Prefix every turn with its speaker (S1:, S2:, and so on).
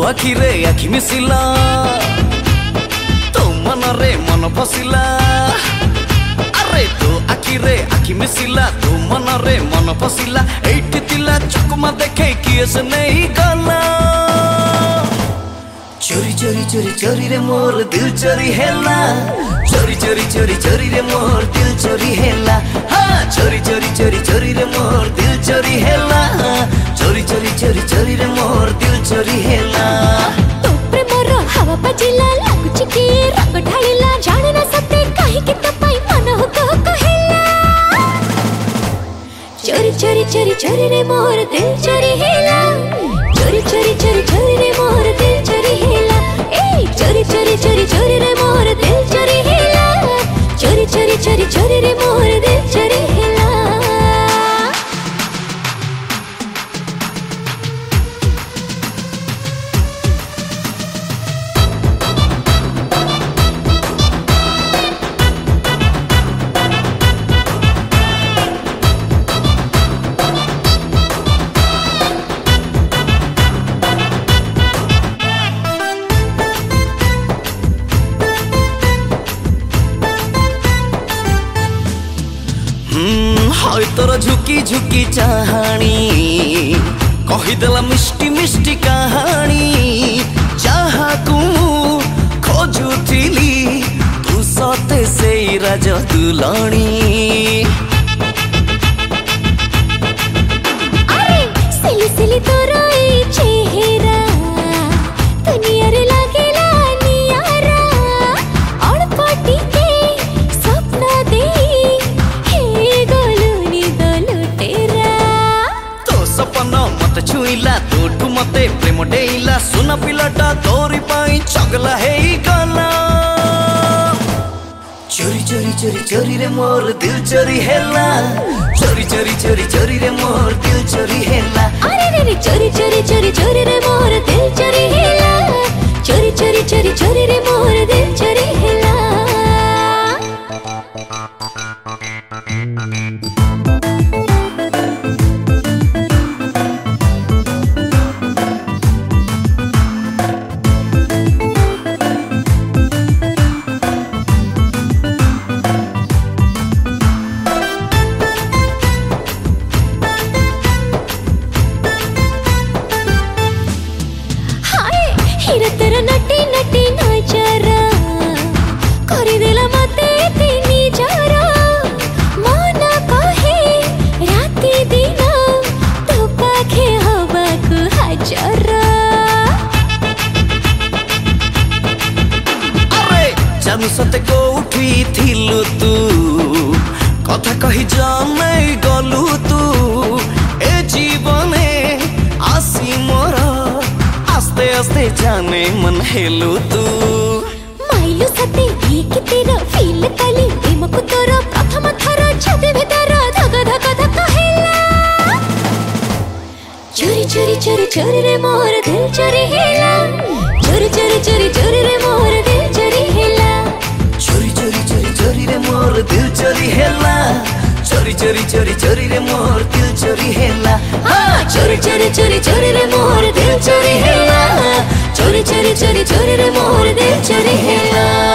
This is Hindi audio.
S1: आखिरे आखि मिसिला तो मन रे मन फसिला। अरे तो आखिरे आखि मिसिला तो मन रे मन फसिला। एठी तिला चकमा देखे किए से नहीं गला। चोरी चोरी चोरी चोरी रे मोर दिल चोरी हेला। चोरी चोरी चोरी चोरी रे मोर दिल चोरी हेला। हाँ चोरी चोरी चोरी चोरी रे मोर दिल चोरी हेला। चोरी चोरी चोरी चोरी रे मोर दिल चोरी हेला।
S2: तो प्रेमर हवा बाजिला लागुची कि रंग ढाळिला। जाने ना सते काही कि तपाई मन होतो कहेला। चोरी चोरी चोरी चोरी रे मोर दिल चोरी हेला। चोरी चोरी चोरी चोरी रे मोर दिल चोरी हेला। ए चोरी चोरी चोरी चोरी रे मोर दिल चोरी हेला। चोरी चोरी चोरी चोरी रे मोर दिल चोरी हेला।
S1: हाय तोर झुकी झुकी चाहाणी कहीदेला मिष्टी मिष्टी कहानी। जहा को खोजुथिली तू सते से राज दुलाणी।
S2: अरे सिली सिली तोर ए चेहरा दुनिया रे लागेला नियारा। अड़पटी के सपना दे
S1: मत छुईला तोठू मते प्रेम डेइला। सुना पिलाटा तोरी पाई चगला है गला। चोरी चोरी चोरी चोरी रे मोर दिल चोरी हेला। चोरी चोरी चोरी चोरी रे मोर दिल चोरी हेला।
S2: अरे रे रे चोरी चोरी चोरी चोरी रे मोर दिल चोरी हेला। चोरी चोरी चोरी चोरी रे मोर दिल चोरी हेला। हीरा तेरा नटी नटी नजारा करी देला मते तीनी जारा। माना कहे राती दिना तो पाखे हवा को हजारा।
S1: अरे जानू सते को उठी थिलु तू कथा कही जाने गलु तू। ए जीवने आसी मोरा आस्ते आस्ते जाने मन हेलु तू।
S2: माइलु सते कि तेरा फील कली प्रेमकु तोर प्रथम थर छाती भीतर धक धक धक हेला। चोरी चोरी चोरी चोरी रे मोर दिल चोरी हेला। चोरी चोरी चोरी चोरी रे मोर दिल चोरी हेला।
S1: चोरी चोरी चोरी चोरी रे मोर दिल चोरी हेला। चोरी चोरी चोरी चोरी रे मोर दिल चोरी हेला। हाँ चोरी चोरी चोरी चोरी रे मोर दिल चोरी हेला। चोरी चोरी चोरी चोरी रे मोर दिल चोरी हेला।